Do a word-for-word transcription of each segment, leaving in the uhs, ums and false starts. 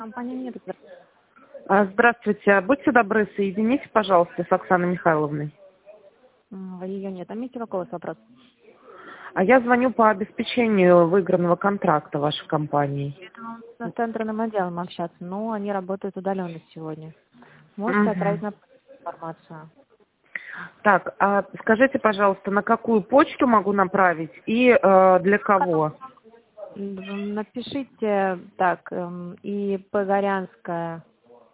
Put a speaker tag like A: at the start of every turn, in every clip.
A: Компания нет.
B: А, Здравствуйте. Будьте добры, соедините, пожалуйста, с Оксаной Михайловной.
A: М, Ее нет. А имеете какой у вас вопрос?
B: А я звоню по обеспечению выигранного контракта вашей компании.
A: С центральным отделом общаться, но они работают удаленно сегодня. Можете отправить
B: Мгм.
A: на информацию.
B: Так, а скажите, пожалуйста, на какую почту могу направить и э, для кого?
A: М, Напишите так, эм, и Погорянская.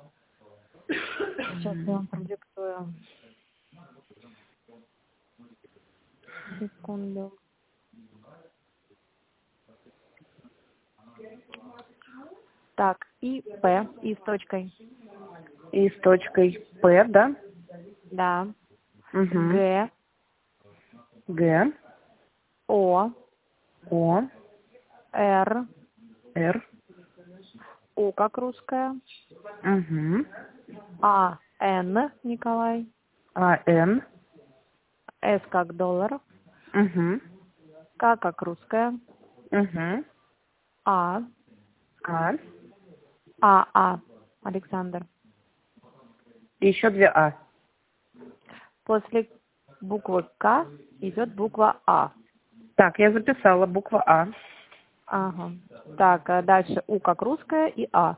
A: Сейчас я вам продиктую. Секунду. Так, и П, и с точкой.
B: И с точкой П, да?
A: Да.
B: Угу.
A: Г,
B: Г,
A: О,
B: О,
A: Р,
B: Р.
A: У как русская,
B: Угу.
A: А, Н, Николай,
B: А, Н.
A: С как доллар,
B: Угу.
A: К как русская,
B: Угу.
A: А,
B: А.
A: А, А, Александр.
B: И еще две А.
A: После буквы К идет буква А.
B: Так, я записала буква А.
A: Ага. Так, а дальше У как русская и А.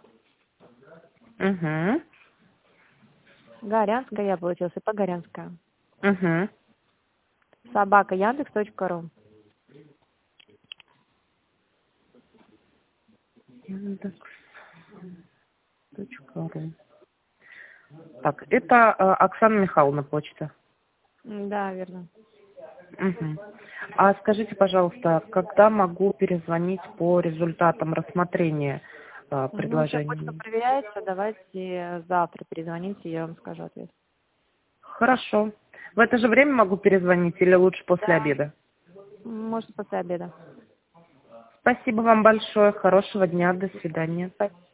B: Угу.
A: Горянская я получилась и Погорянская.
B: Угу.
A: Собака Яндекс точка ру.
B: Яндекс точка ру. Так, это э, Оксана Михайловна почта.
A: М, Да, верно.
B: Угу. А скажите, пожалуйста, когда могу перезвонить по результатам рассмотрения э,
A: Ну, сейчас почта
B: предложений?
A: проверяется, давайте завтра перезвоните, я вам скажу ответ.
B: Хорошо. В это же время могу перезвонить или лучше после
A: Да.
B: обеда?
A: Может, после обеда.
B: Спасибо вам большое. Хорошего дня. До свидания.
A: Спасибо.